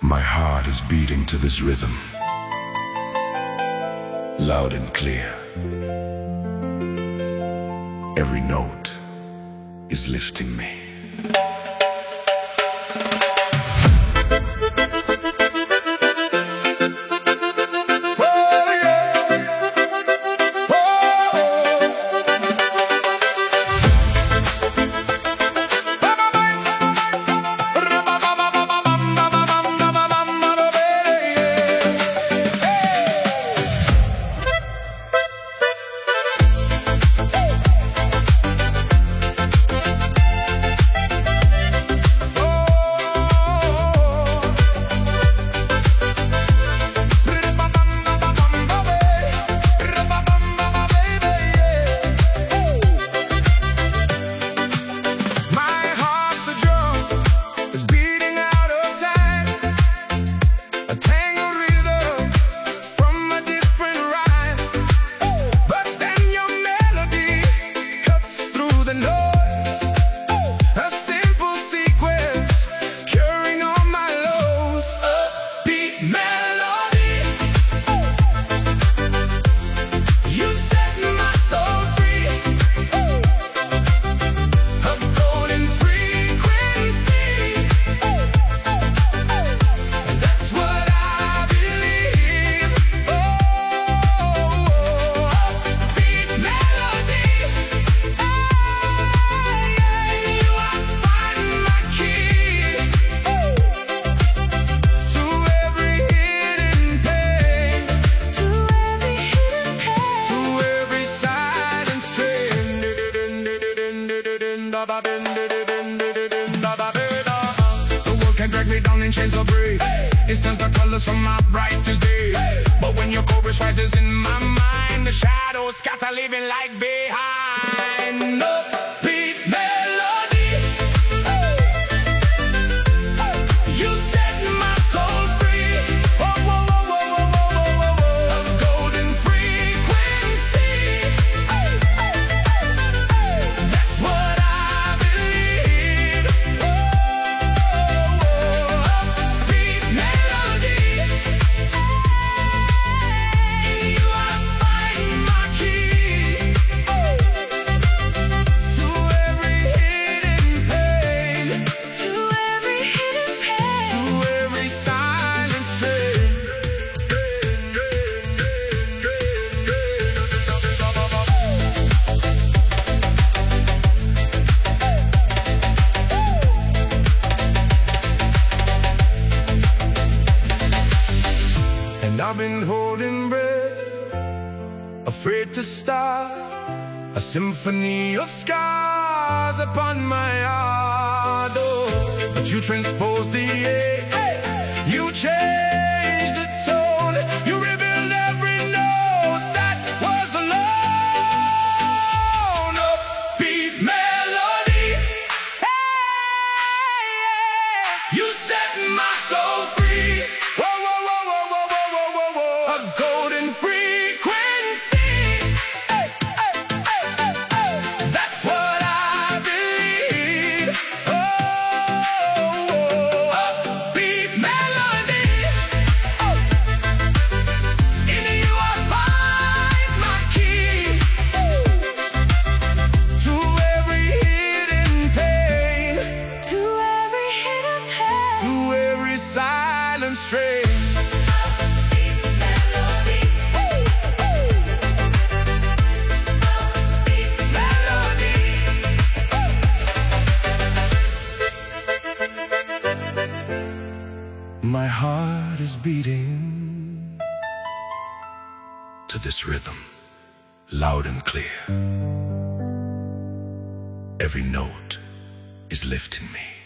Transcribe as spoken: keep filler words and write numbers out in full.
My heart is beating to this rhythm, loud and clear. Every note is lifting me. The world can drag me down in chains of breeze. It turns the colors from my brightest day. But when your chorus rises in my mind, the shadows scatter, leaving light behind. Upbeat melody, you set my soul free. Oh, oh, oh, oh, oh, oh, oh, oh. A golden frequency. That's what I believe. Upbeat melody, in you I find my key to every hidden pain, to every hidden pain, to every silent strain. And I've been holding breath, afraid to start a symphony of scars upon my heart. Oh, but you transpose the ache, you change the tone, you rebuild every note that was alone. Upbeat melody, hey, you set my soul free. Whoa, whoa, whoa, whoa, whoa, whoa, whoa, whoa, whoa. A golden frequency. Hey, hey, hey, hey, hey. That's what I believe. Oh, oh, oh. Upbeat melody. Oh. In you I find my key to every hidden pain, To every hidden pain, to every silent strain. upbeat melody, upbeat melody. My heart is beating to this rhythm, loud and clear. Every note is lifting me.